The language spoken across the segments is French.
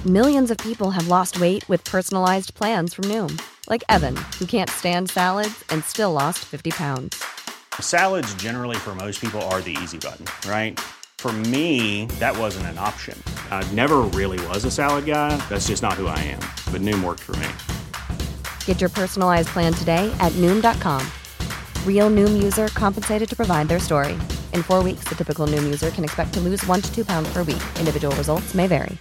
Millions of people have lost weight with personalized plans from Noom. Like Evan, who can't stand salads and still lost 50 pounds. Salads generally for most people are the easy button, right? For me, that wasn't an option. I never really was a salad guy. That's just not who I am. But Noom worked for me. Get your personalized plan today at Noom.com. Real Noom user compensated to provide their story. In 4 weeks, the typical Noom user can expect to lose 1 to 2 pounds per week. Individual results may vary.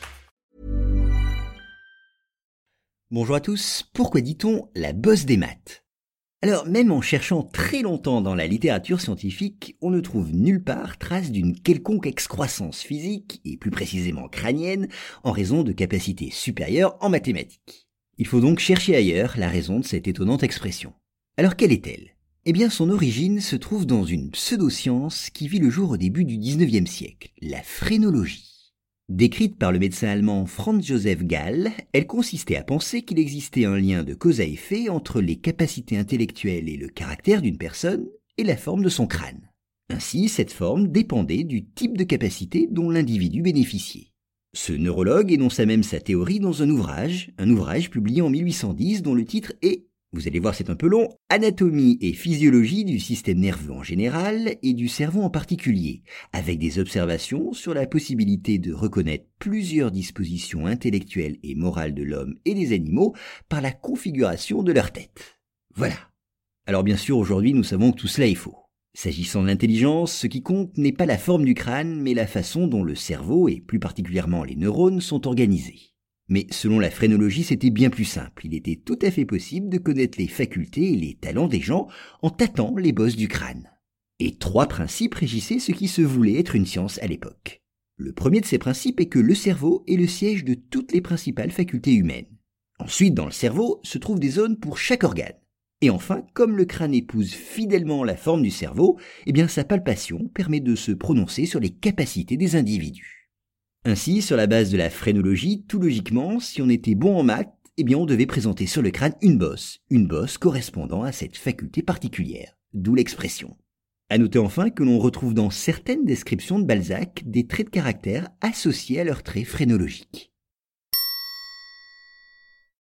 Bonjour à tous, pourquoi dit-on la bosse des maths? Alors, même en cherchant très longtemps dans la littérature scientifique, on ne trouve nulle part trace d'une quelconque excroissance physique, et plus précisément crânienne, en raison de capacités supérieures en mathématiques. Il faut donc chercher ailleurs la raison de cette étonnante expression. Alors quelle est-elle? Eh bien, son origine se trouve dans une pseudo-science qui vit le jour au début du XIXe siècle, la phrénologie. Décrite par le médecin allemand Franz Joseph Gall, elle consistait à penser qu'il existait un lien de cause à effet entre les capacités intellectuelles et le caractère d'une personne et la forme de son crâne. Ainsi, cette forme dépendait du type de capacité dont l'individu bénéficiait. Ce neurologue énonça même sa théorie dans un ouvrage publié en 1810 dont le titre est, vous allez voir c'est un peu long, Anatomie et physiologie du système nerveux en général et du cerveau en particulier, avec des observations sur la possibilité de reconnaître plusieurs dispositions intellectuelles et morales de l'homme et des animaux par la configuration de leur tête. Voilà. Alors bien sûr aujourd'hui nous savons que tout cela est faux. S'agissant de l'intelligence, ce qui compte n'est pas la forme du crâne mais la façon dont le cerveau et plus particulièrement les neurones sont organisés. Mais selon la phrénologie, c'était bien plus simple. Il était tout à fait possible de connaître les facultés et les talents des gens en tâtant les bosses du crâne. Et 3 principes régissaient ce qui se voulait être une science à l'époque. Le premier de ces principes est que le cerveau est le siège de toutes les principales facultés humaines. Ensuite, dans le cerveau, se trouvent des zones pour chaque organe. Et enfin, comme le crâne épouse fidèlement la forme du cerveau, eh bien sa palpation permet de se prononcer sur les capacités des individus. Ainsi, sur la base de la phrénologie, tout logiquement, si on était bon en maths, eh bien on devait présenter sur le crâne une bosse correspondant à cette faculté particulière, d'où l'expression. À noter enfin que l'on retrouve dans certaines descriptions de Balzac des traits de caractère associés à leurs traits phrénologiques.